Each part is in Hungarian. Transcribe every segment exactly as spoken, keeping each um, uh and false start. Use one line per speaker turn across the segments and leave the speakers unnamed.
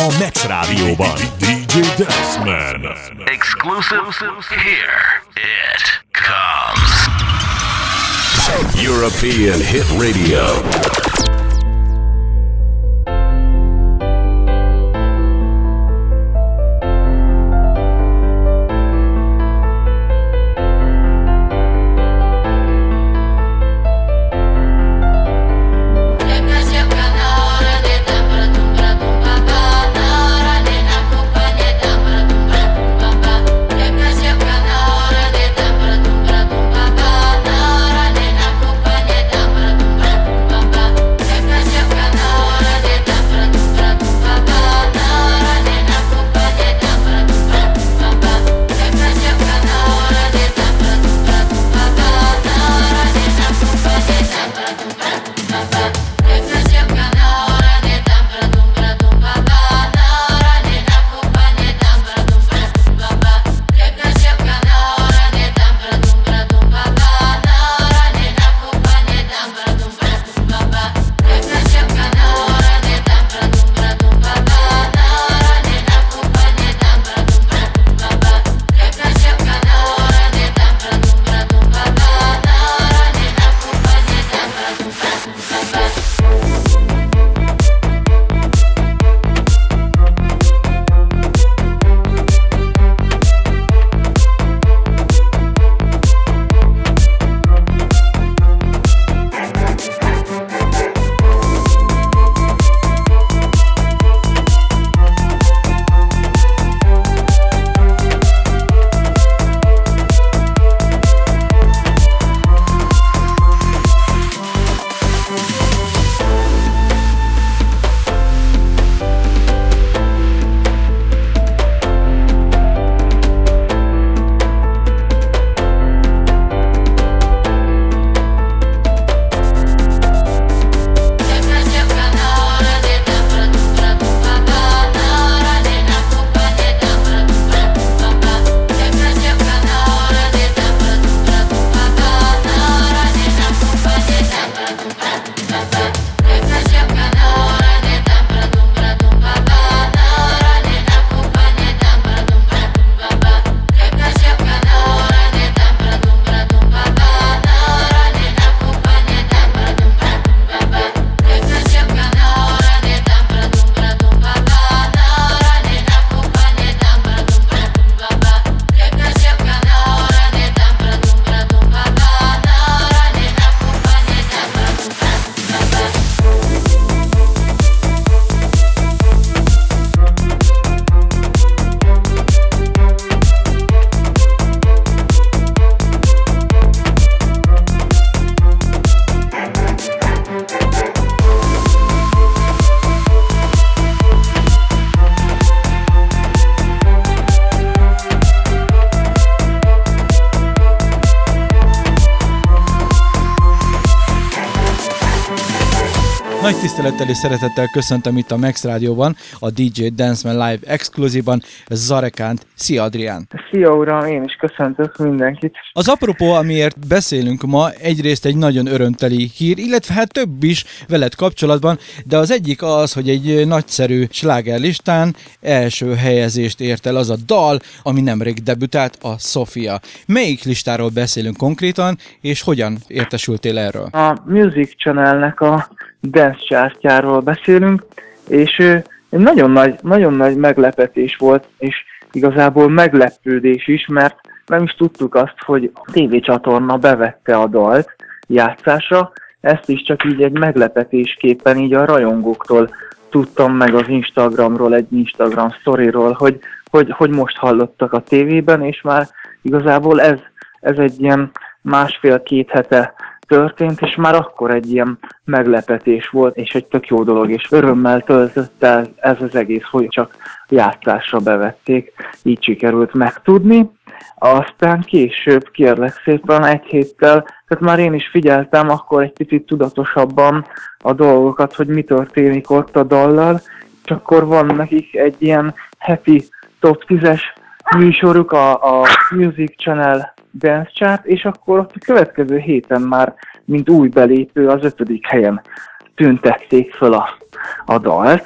a Max Rádióban. dé dzsé Dance-Man.
Exclusive, here it comes. European Hit Radio.
Nagy tisztelettel és szeretettel köszöntöm itt a Max Rádióban, a dé dzsé Dance-Man Live exkluzívban Zarekánt. Szia, Adrián!
Szia, uram! Én is köszöntök mindenkit!
Az apropó, amiért beszélünk ma, egyrészt egy nagyon örömteli hír, illetve hát több is veled kapcsolatban, de az egyik az, hogy egy nagyszerű slágerlistán első helyezést ért el az a dal, ami nemrég debütált, a Sofia. Melyik listáról beszélünk konkrétan, és hogyan értesültél erről?
A Music Channelnek a Dance Chartjáról beszélünk, és egy nagyon nagy, nagyon nagy meglepetés volt, és igazából meglepődés is, mert nem is tudtuk azt, hogy a tévécsatorna bevette a dalt játszásra, ezt is csak így egy meglepetésképpen így a rajongóktól tudtam meg az Instagramról, egy Instagram sztoriról, hogy, hogy, hogy most hallottak a tévében, és már igazából ez, ez egy ilyen másfél-két hete történt, és már akkor egy ilyen meglepetés volt, és egy tök jó dolog, és örömmel töltött el ez az egész, hogy csak játszásra bevették, így sikerült megtudni. Aztán később, kérlek szépen, egy héttel, tehát már én is figyeltem akkor egy picit tudatosabban a dolgokat, hogy mi történik ott a dallal, és akkor van nekik egy ilyen heti top tízes műsoruk, a, a Music Channel Dance Chart, és akkor ott a következő héten már, mint új belépő, az ötödik helyen tüntették föl a, a dalt,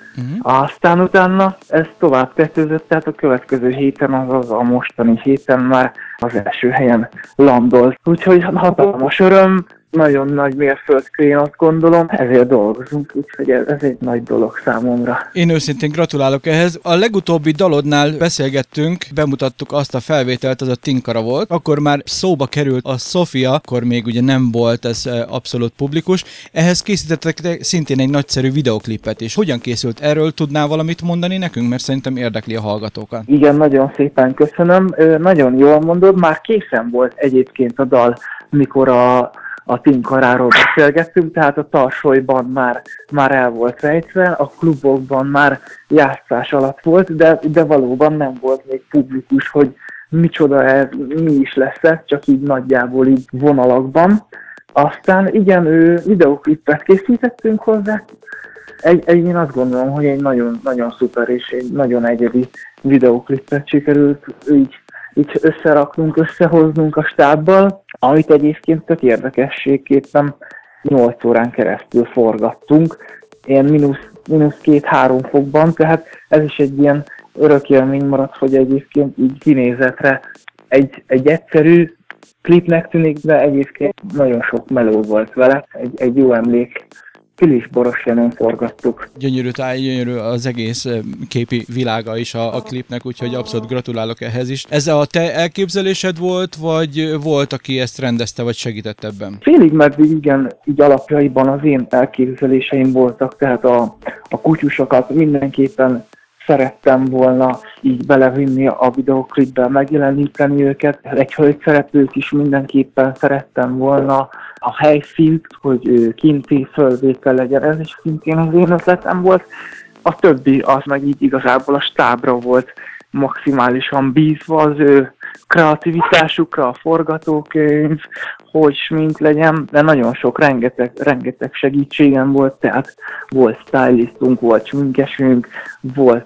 Uh-huh. Aztán utána ez tovább tetőzött, tehát a következő héten, az a mostani héten már az első helyen landolt. Úgyhogy hatalmas öröm, nagyon nagy mérföldkő, én azt gondolom, ezért dolgozunk, úgyhogy ez, ez egy nagy dolog számomra.
Én őszintén gratulálok ehhez. A legutóbbi dalodnál beszélgettünk, bemutattuk azt a felvételt, az a Tinkara volt, akkor már szóba került a Sofia, akkor még ugye nem volt ez abszolút publikus. Ehhez készítettek szintén egy nagyszerű videoklipet is. Hogyan készült? Erről tudnál valamit mondani nekünk, mert szerintem érdekli a hallgatókat.
Igen, nagyon szépen köszönöm. Nagyon jól mondod, már készen volt egyébként a dal, mikor a a Tinkaráról beszélgettünk, tehát a Tarsolyban már, már el volt rejtve, a klubokban már játszás alatt volt, de, de valóban nem volt még publikus, hogy micsoda ez, mi is lesz ez, csak így nagyjából így vonalakban. Aztán igen, ő videoklipet készítettünk hozzá. Egy, egy, én azt gondolom, hogy egy nagyon, nagyon szuper és egy nagyon egyedi videoklipet sikerült így, így összeraknunk, összehoznunk a stábbal, amit egyébként tök érdekességképpen nyolc órán keresztül forgattunk, ilyen mínusz, mínusz két-három fokban, tehát ez is egy ilyen örök élmény maradt, hogy egyébként így kinézetre egy, egy egyszerű klipnek tűnik, de egyébként nagyon sok meló volt vele, egy, egy jó emlék. Pilisborosjenőn forgattuk.
Gyönyörű táj, gyönyörű az egész képi világa is a, a klipnek, úgyhogy abszolút gratulálok ehhez is. Ez a te elképzelésed volt, vagy volt, aki ezt rendezte, vagy segített ebben?
Félig meddig igen, így alapjaiban az én elképzeléseim voltak, tehát a, a kutyusokat mindenképpen szerettem volna így belevinni a videoklipbe, megjeleníteni őket. Egy hölgyszereplőt is mindenképpen szerettem volna, a helyszínt, hogy kinti fölvétel legyen, ez is szintén az én ötletem volt. A többi az meg így igazából a stábra volt maximálisan bízva, az ő kreativitásukra, a forgatókönyv, hogy smink legyen, de nagyon sok, rengeteg, rengeteg segítségem volt, tehát volt stylistunk, volt sminkesünk, volt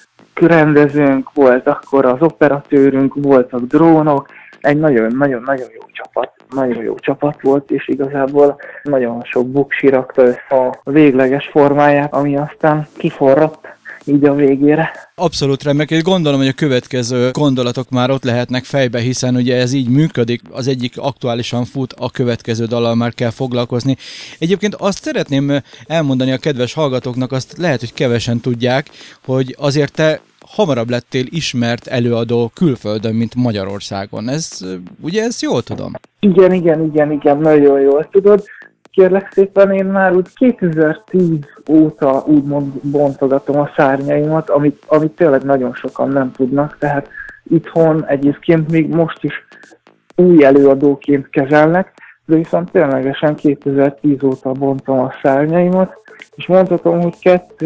rendezőnk, volt akkor az operatőrünk, voltak drónok, egy nagyon-nagyon-nagyon jó csapat, nagyon jó csapat volt, és igazából nagyon sok buksi rakta össze a végleges formáját, ami aztán kiforrott így a végére.
Abszolút remek, és gondolom, hogy a következő gondolatok már ott lehetnek fejbe, hiszen ugye ez így működik, az egyik aktuálisan fut, a következő dallal már kell foglalkozni. Egyébként azt szeretném elmondani a kedves hallgatóknak, azt lehet, hogy kevesen tudják, hogy azért te hamarabb lettél ismert előadó külföldön, mint Magyarországon. Ez, ugye ezt jól tudom?
Igen, igen, igen, igen, nagyon jól tudod. Kérlek szépen, én már úgy kétezer-tíz óta úgymond bontogatom a szárnyaimat, amit, amit tényleg nagyon sokan nem tudnak, tehát itthon egyébként még most is új előadóként kezelnek, de viszont ténylegesen kétezer-tíz óta bontom a szárnyaimat, és mondhatom, hogy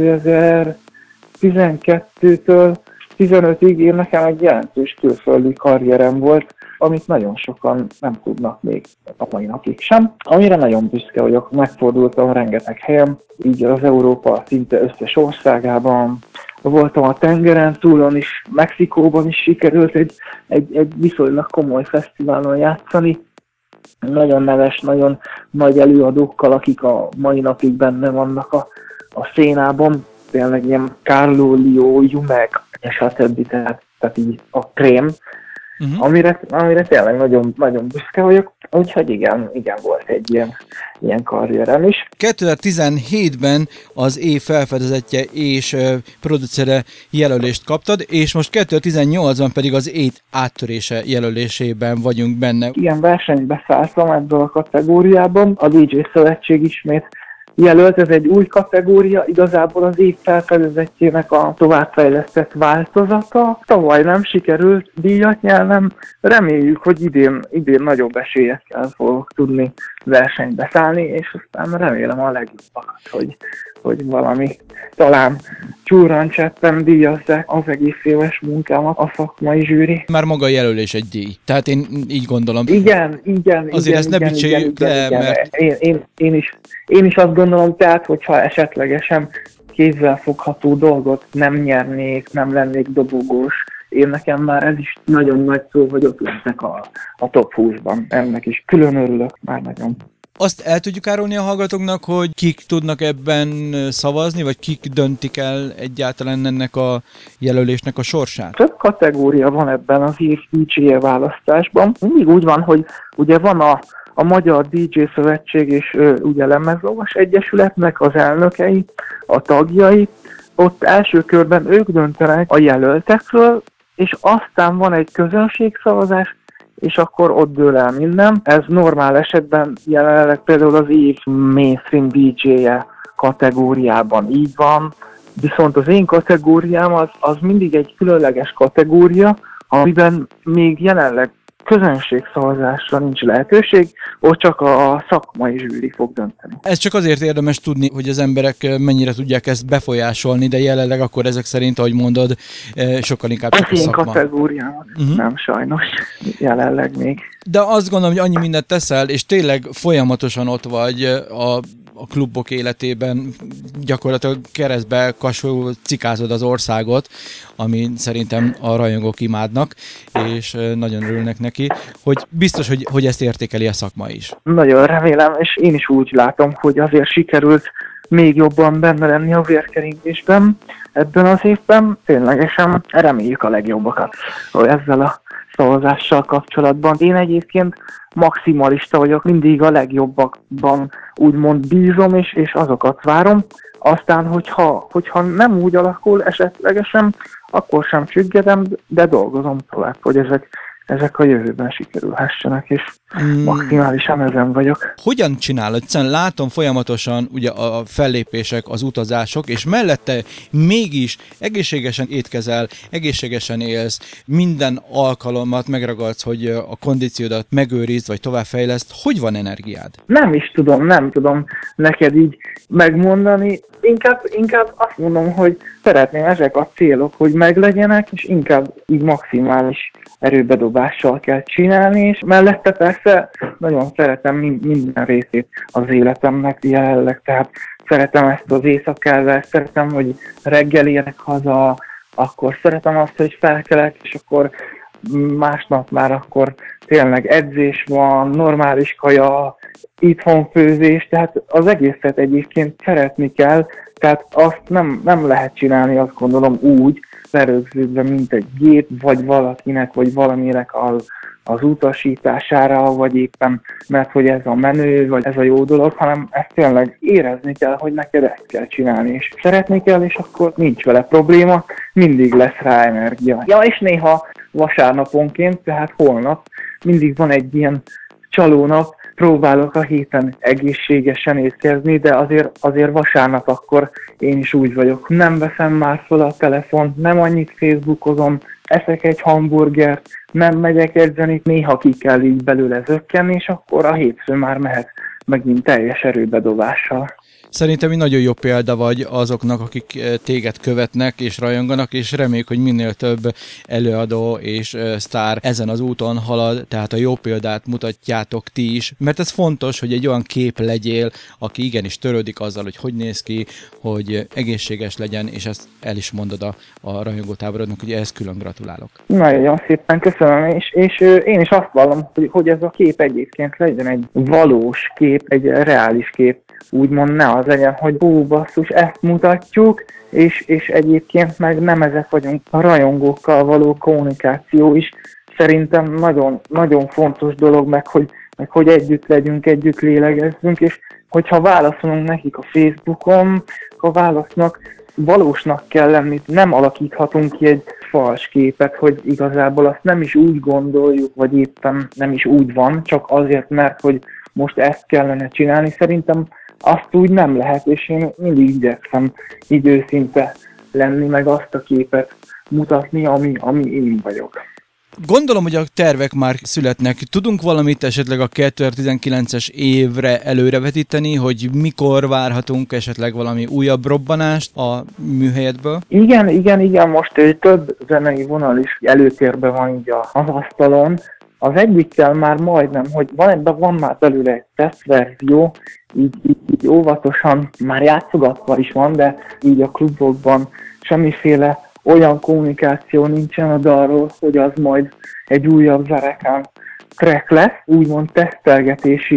kétezer-tizenkettőtől tizenötig én nekem egy jelentős külföldi karrierem volt, amit nagyon sokan nem tudnak még a mai napig sem. Amire nagyon büszke vagyok, megfordultam rengeteg helyen, így az Európa szinte összes országában. Voltam a tengeren túlon is, Mexikóban is sikerült egy, egy, egy viszonylag komoly fesztiválon játszani. Nagyon neves, nagyon nagy előadókkal, akik a mai napig benne vannak a, a szénában. Tényleg ilyen Carlo, Lio, Jumeg, és a többi, tehát, tehát így a krém. Uh-huh. Amire, amire tényleg nagyon, nagyon büszke vagyok, úgyhogy igen, igen volt egy ilyen, ilyen karrierem is.
kétezer-tizenhétben az év felfedezetje és uh, producere jelölést kaptad, és most kétezer-tizennyolcban pedig az év áttörése jelölésében vagyunk benne.
Igen, versenybe szálltam ebből a kategóriában, a dé dzsé Szövetség ismét jelölt, ez egy új kategória, igazából az év felfedezettjének a továbbfejlesztett változata. Tavaly nem sikerült díjat nyernem, reméljük, hogy idén, idén nagyobb esélyekkel fogok tudni versenybe szállni, és aztán remélem a legjobbakat, hogy, hogy valami talán csúrancseppen díjazzák az egész éves munkámat a szakmai zsűri.
Már maga a jelölés egy díj, tehát én így gondolom.
Igen, igen,
azért
igen,
ezt ne bicséljük le, mert...
Én, én, én, is, én is azt gondolom, tehát, hogyha esetlegesen kézzelfogható dolgot nem nyernék, nem lennék dobogós, én nekem már ez is nagyon nagy szó, hogy ott lesznek a, a top húszban. Ennek is külön örülök, már nagyon.
Azt el tudjuk árulni a hallgatóknak, hogy kik tudnak ebben szavazni, vagy kik döntik el egyáltalán ennek a jelölésnek a sorsát?
Több kategória van ebben az év dé dzsé választásban. Mindig úgy van, hogy ugye van a, a Magyar dé dzsé Szövetség és ö, ugye Lemezlovas Egyesületnek az elnökei, a tagjai. Ott első körben ők döntenek a jelöltekről, és aztán van egy közönségszavazás, és akkor ott dől el minden. Ez normál esetben jelenleg például az év mainstream dé dzséje kategóriában így van, viszont az én kategóriám az, az mindig egy különleges kategória, amiben még jelenleg közönségszavazásra nincs lehetőség, ott csak a szakmai zsűri fog dönteni.
Ez csak azért érdemes tudni, hogy az emberek mennyire tudják ezt befolyásolni, de jelenleg akkor ezek szerint, ahogy mondod, sokkal inkább csak a szakma.
Az én kategóriám, uh-huh. Nem sajnos, jelenleg még.
De azt gondolom, hogy annyi mindent teszel, és tényleg folyamatosan ott vagy a, a klubok életében, gyakorlatilag keresztbe kasul cikázod az országot, ami szerintem a rajongók imádnak, és nagyon örülnek neki, hogy biztos, hogy, hogy ezt értékeli a szakma is.
Nagyon remélem, és én is úgy látom, hogy azért sikerült még jobban benne lenni a vérkeringésben ebben az évben. Ténylegesen reméljük a legjobbakat ezzel a szavazással kapcsolatban. Én egyébként maximalista vagyok, mindig a legjobbakban úgymond bízom, és, és azokat várom. Aztán, hogyha, hogyha nem úgy alakul esetlegesen, akkor sem csüggedem, de dolgozom tovább, hogy ezek, ezek a jövőben sikerülhessenek, és mm. maximálisan ezen vagyok.
Hogyan csinálod? Hiszen látom folyamatosan ugye a fellépések, az utazások, és mellette mégis egészségesen étkezel, egészségesen élsz, minden alkalommat megragadsz, hogy a kondíciódat megőrizd, vagy továbbfejleszt. Hogy van energiád?
Nem is tudom, nem tudom neked így megmondani. Inkább, inkább azt mondom, hogy szeretném ezek a célok, hogy meglegyenek, és inkább így maximális erőbedobással kell csinálni, és mellette persze nagyon szeretem minden részét az életemnek jelenleg, tehát szeretem ezt az éjszakával, szeretem, hogy reggel érek haza, akkor szeretem azt, hogy felkelek, és akkor másnap már akkor tényleg edzés van, normális kaja, itthon főzés, tehát az egészet egyébként szeretni kell, tehát azt nem, nem lehet csinálni, azt gondolom úgy, berögződve, mint egy gép, vagy valakinek, vagy valaminek az, az utasítására, vagy éppen mert hogy ez a menő, vagy ez a jó dolog, hanem ezt tényleg érezni kell, hogy neked ezt kell csinálni, és szeretni kell, és akkor nincs vele probléma, mindig lesz rá energia. Ja, és néha vasárnaponként, tehát holnap mindig van egy ilyen csalónap, próbálok a héten egészségesen étkezni, de azért, azért vasárnap akkor én is úgy vagyok. Nem veszem már fel a telefont, nem annyit facebookozom, eszek egy hamburgert, nem megyek edzeni, néha ki kell így belőle zökkenni, és akkor a hétfő már mehet megint teljes erőbedobással.
Szerintem egy nagyon jó példa vagy azoknak, akik téged követnek és rajonganak, és reméljük, hogy minél több előadó és sztár ezen az úton halad, tehát a jó példát mutatjátok ti is, mert ez fontos, hogy egy olyan kép legyél, aki igenis törődik azzal, hogy hogy néz ki, hogy egészséges legyen, és ezt el is mondod a, a rajongótáborodnak, hogy ehhez külön gratulálok.
Nagyon szépen köszönöm, és, és én is azt vallom, hogy, hogy ez a kép egyébként legyen egy valós kép, egy reális kép, úgymond ne az legyen, hogy ó, basszus, ezt mutatjuk, és, és egyébként meg nem ezek vagyunk. A rajongókkal való kommunikáció is szerintem nagyon, nagyon fontos dolog, meg hogy, meg hogy együtt legyünk, együtt lélegezzünk, és hogyha válaszolunk nekik a Facebookon, a válasznak valósnak kell lenni, nem alakíthatunk ki egy fals képet, hogy igazából azt nem is úgy gondoljuk, vagy éppen nem is úgy van, csak azért, mert hogy most ezt kellene csinálni. Szerintem azt úgy nem lehet, és én mindig igyekszem így őszinte lenni, meg azt a képet mutatni, ami, ami én vagyok.
Gondolom, hogy a tervek már születnek. Tudunk valamit esetleg a kétezer-tizenkilences évre előrevetíteni, hogy mikor várhatunk esetleg valami újabb robbanást a műhelyedből?
Igen, igen, igen, most egy több zenei vonal is előtérben van így az asztalon. Az egyikkel már majdnem, hogy van, ebben van már belőle egy tesztverzió, így, így, így óvatosan már játszogatva is van, de így a klubokban semmiféle olyan kommunikáció nincsen a dalról, hogy az majd egy újabb Zarekán track lesz, úgymond tesztelgetési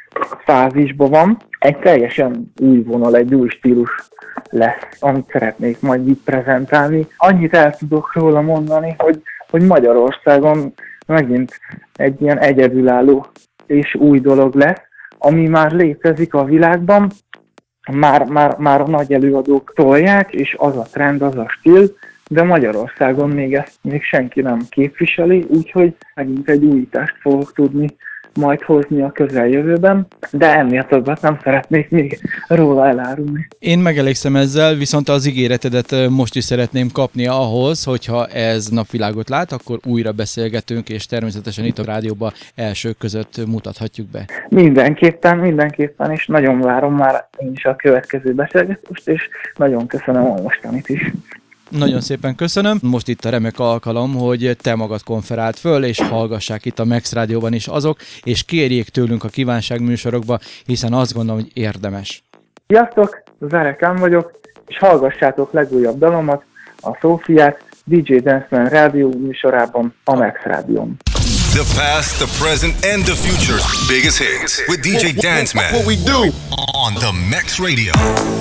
fázisban van. Egy teljesen új vonal, egy új stílus lesz, amit szeretnék majd itt prezentálni. Annyit el tudok róla mondani, hogy, hogy Magyarországon megint egy ilyen egyedülálló és új dolog lesz, ami már létezik a világban, már, már, már a nagy előadók tolják, és az a trend, az a stíl, de Magyarországon még ezt még senki nem képviseli, úgyhogy megint egy újítást fogok tudni majd hozni a közeljövőben, de ennél többet nem szeretnék még róla elárulni.
Én megelégszem ezzel, viszont az ígéretedet most is szeretném kapni ahhoz, hogyha ez napvilágot lát, akkor újra beszélgetünk, és természetesen itt a rádióban elsők között mutathatjuk be.
Mindenképpen, mindenképpen, és nagyon várom már én is a következő beszélgetést, és nagyon köszönöm a mostanit is.
Nagyon szépen köszönöm. Most itt a remek alkalom, hogy te magad konferált föl, és hallgassák itt a Max Rádióban is azok, és kérjék tőlünk a kívánságműsorokba, hiszen azt gondolom, hogy érdemes.
Sziasztok, Zarekán vagyok, és hallgassátok legújabb dalomat, a Szófiát, dé dzsé Danceman rádió műsorában, a Max Rádión.
The past, the present, and the future's biggest hits with dé dzsé Danceman. What we do on the Max Radio.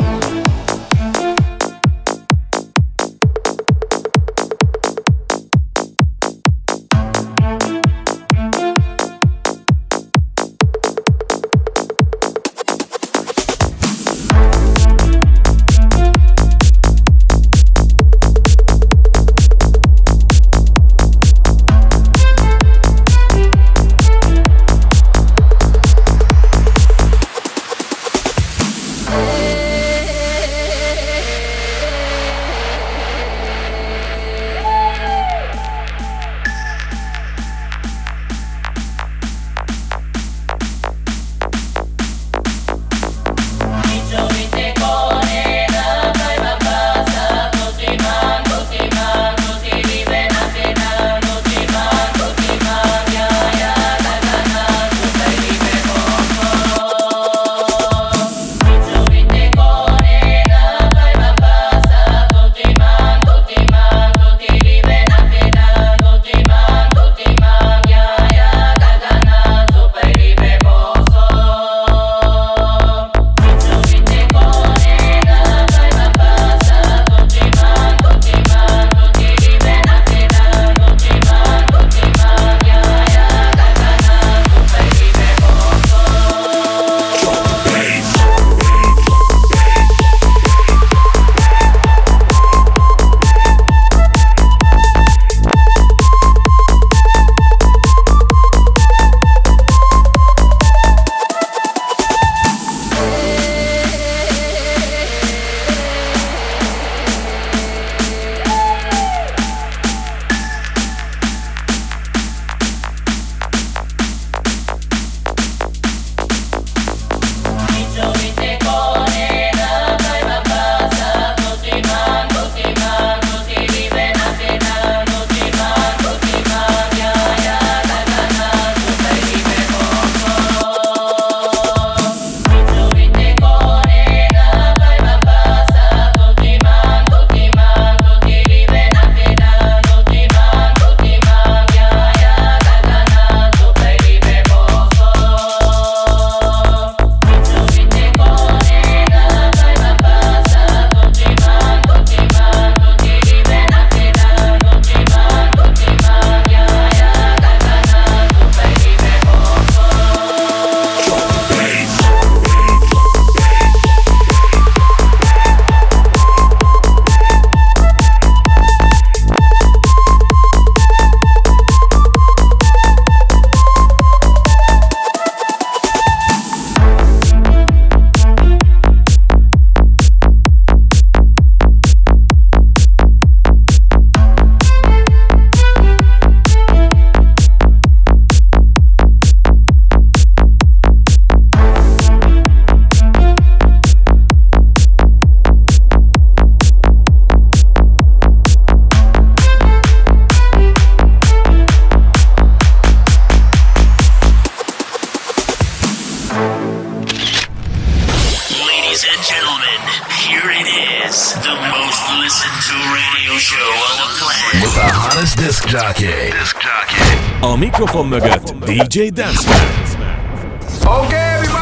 With the hottest disc jockey. Disc jockey.
A mikrofon mögött dé dzsé Danceman.
Okay, everybody.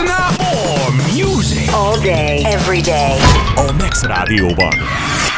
listen up. More music.
All day, every day.
A Max Rádióban.